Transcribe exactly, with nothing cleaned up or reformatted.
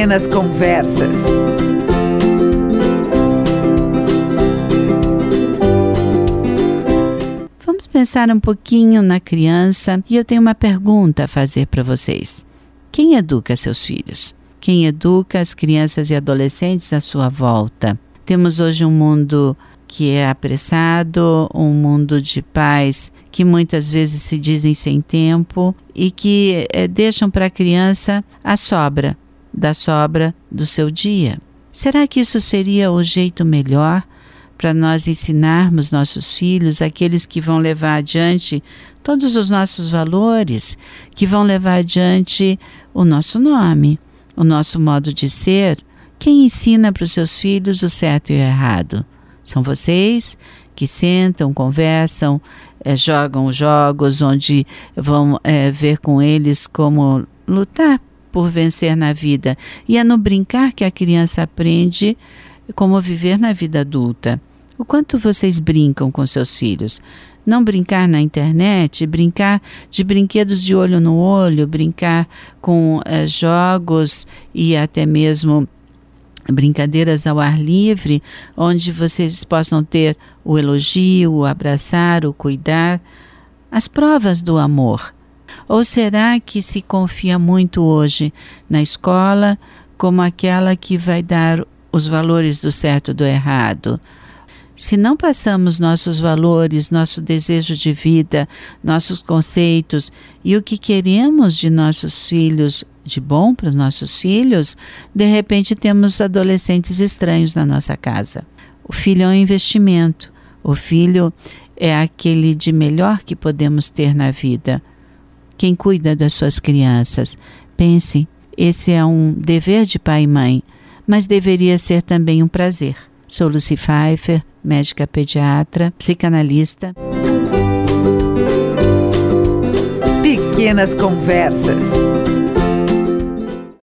Pequenas Conversas. Vamos pensar um pouquinho na criança e eu tenho uma pergunta a fazer para vocês. Quem educa seus filhos? Quem educa as crianças e adolescentes à sua volta? Temos hoje um mundo que é apressado, um mundo de pais que muitas vezes se dizem sem tempo e que é, deixam para a criança a sobra, da sobra do seu dia. Será que isso seria o jeito melhor para nós ensinarmos nossos filhos, aqueles que vão levar adiante todos os nossos valores, que vão levar adiante o nosso nome, o nosso modo de ser? Quem ensina para os seus filhos o certo e o errado? São vocês que sentam, conversam, eh, jogam jogos onde vão eh, ver com eles como lutar por vencer na vida. E é no brincar que a criança aprende como viver na vida adulta. O quanto vocês brincam com seus filhos? Não brincar na internet, brincar de brinquedos de olho no olho, brincar com eh, jogos e até mesmo brincadeiras ao ar livre, onde vocês possam ter o elogio, o abraçar, o cuidar, as provas do amor. Ou será que se confia muito hoje na escola como aquela que vai dar os valores do certo e do errado? Se não passamos nossos valores, nosso desejo de vida, nossos conceitos e o que queremos de nossos filhos, de bom para os nossos filhos, de repente temos adolescentes estranhos na nossa casa. O filho é um investimento. O filho é aquele de melhor que podemos ter na vida. Quem cuida das suas crianças? Pense, esse é um dever de pai e mãe, mas deveria ser também um prazer. Sou Lucy Pfeiffer, médica pediatra, psicanalista. Pequenas Conversas.